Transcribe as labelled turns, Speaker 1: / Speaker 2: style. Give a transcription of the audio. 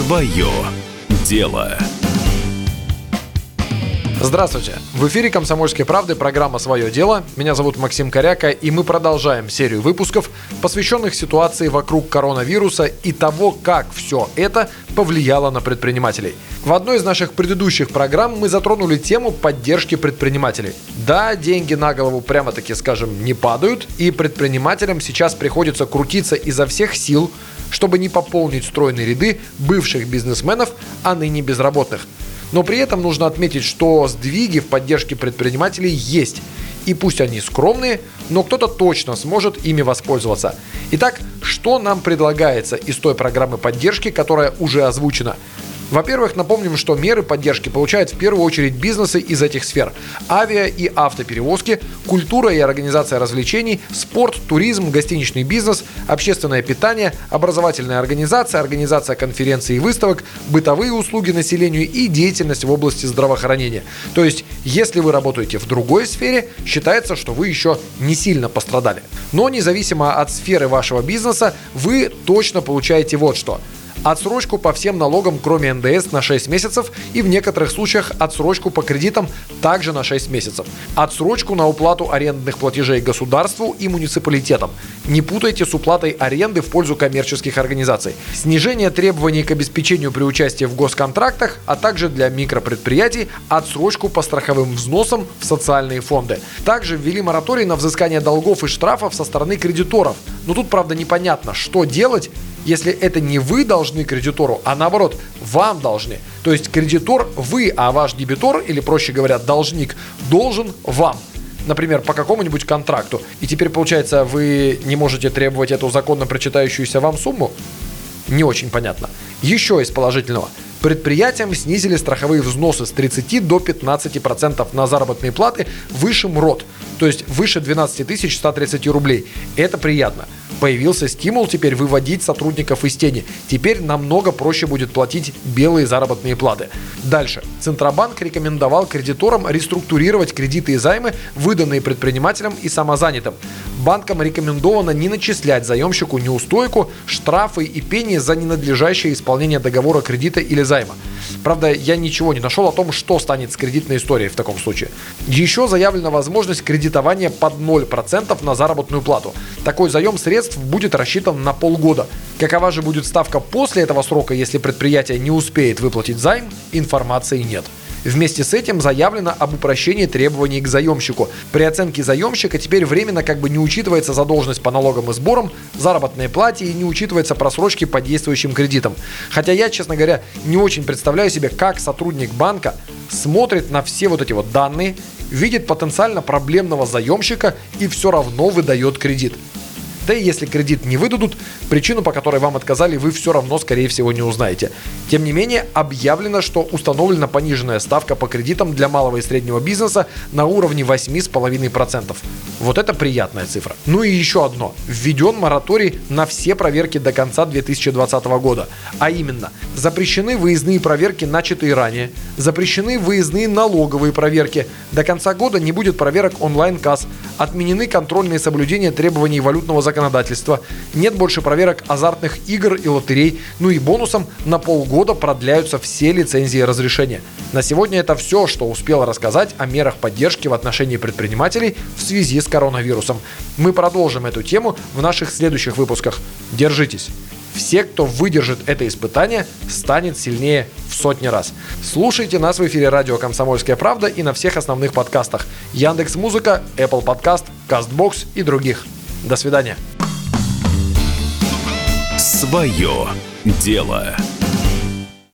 Speaker 1: Свое дело.
Speaker 2: Здравствуйте! В эфире «Комсомольской правды» программа «Свое дело». Меня зовут Максим Коряка, и мы продолжаем серию выпусков, посвященных ситуации вокруг коронавируса и того, как все это повлияло на предпринимателей. В одной из наших предыдущих программ мы затронули тему поддержки предпринимателей. Да, деньги на голову прямо-таки, скажем, не падают, и предпринимателям сейчас приходится крутиться изо всех сил, чтобы не пополнить стройные ряды бывших бизнесменов, а ныне безработных. Но при этом нужно отметить, что сдвиги в поддержке предпринимателей есть. И пусть они скромные, но кто-то точно сможет ими воспользоваться. Итак, что нам предлагается из той программы поддержки, которая уже озвучена? Во-первых, напомним, что меры поддержки получают в первую очередь бизнесы из этих сфер: авиа- и автоперевозки, культура и организация развлечений, спорт, туризм, гостиничный бизнес, общественное питание, образовательная организация, организация конференций и выставок, бытовые услуги населению и деятельность в области здравоохранения. То есть, если вы работаете в другой сфере, считается, что вы еще не сильно пострадали. Но независимо от сферы вашего бизнеса, вы точно получаете вот что: отсрочку по всем налогам, кроме НДС, на 6 месяцев, и в некоторых случаях отсрочку по кредитам также на 6 месяцев. Отсрочку на уплату арендных платежей государству и муниципалитетам. Не путайте с уплатой аренды в пользу коммерческих организаций. Снижение требований к обеспечению при участии в госконтрактах, а также для микропредприятий отсрочку по страховым взносам в социальные фонды. Также ввели мораторий на взыскание долгов и штрафов со стороны кредиторов. Но тут, правда, непонятно, что делать, если это не вы должны кредитору, а наоборот, вам должны. То есть кредитор вы, а ваш дебитор, или проще говоря, должник, должен вам. Например, по какому-нибудь контракту. И теперь, получается, вы не можете требовать эту законно причитающуюся вам сумму? Не очень понятно. Еще из положительного. Предприятиям снизили страховые взносы с 30 до 15% на заработные платы выше МРОТ, то есть выше 12 130 рублей. Это приятно. Появился стимул теперь выводить сотрудников из тени. Теперь намного проще будет платить белые заработные платы. Дальше. Центробанк рекомендовал кредиторам реструктурировать кредиты и займы, выданные предпринимателям и самозанятым. Банкам рекомендовано не начислять заемщику неустойку, штрафы и пени за ненадлежащее исполнение договора кредита или займа. Правда, я ничего не нашел о том, что станет с кредитной историей в таком случае. Еще заявлена возможность кредитования под 0% на заработную плату. Такой заем средств будет рассчитан на полгода. Какова же будет ставка после этого срока, если предприятие не успеет выплатить займ, информации нет. Вместе с этим заявлено об упрощении требований к заемщику. При оценке заемщика теперь временно не учитывается задолженность по налогам и сборам, заработной плате и не учитывается просрочки по действующим кредитам. Хотя я, честно говоря, не очень представляю себе, как сотрудник банка смотрит на все вот эти вот данные, видит потенциально проблемного заемщика и все равно выдает кредит. Да и если кредит не выдадут, причину, по которой вам отказали, вы все равно, скорее всего, не узнаете. Тем не менее, объявлено, что установлена пониженная ставка по кредитам для малого и среднего бизнеса на уровне 8,5%. Вот это приятная цифра. Ну и еще одно. Введен мораторий на все проверки до конца 2020 года. А именно, запрещены выездные проверки, начатые ранее. Запрещены выездные налоговые проверки. До конца года не будет проверок онлайн-касс. Отменены контрольные соблюдения требований валютного законодательства. Нет больше проверок азартных игр и лотерей. Ну и бонусом на полгода продляются все лицензии и разрешения. На сегодня это все, что успел рассказать о мерах поддержки в отношении предпринимателей в связи с коронавирусом. Мы продолжим эту тему в наших следующих выпусках. Держитесь! Все, кто выдержит это испытание, станет сильнее в сотни раз. Слушайте нас в эфире радио «Комсомольская правда» и на всех основных подкастах: Яндекс.Музыка, Apple Podcast, Castbox и других. До свидания.
Speaker 1: Свое дело.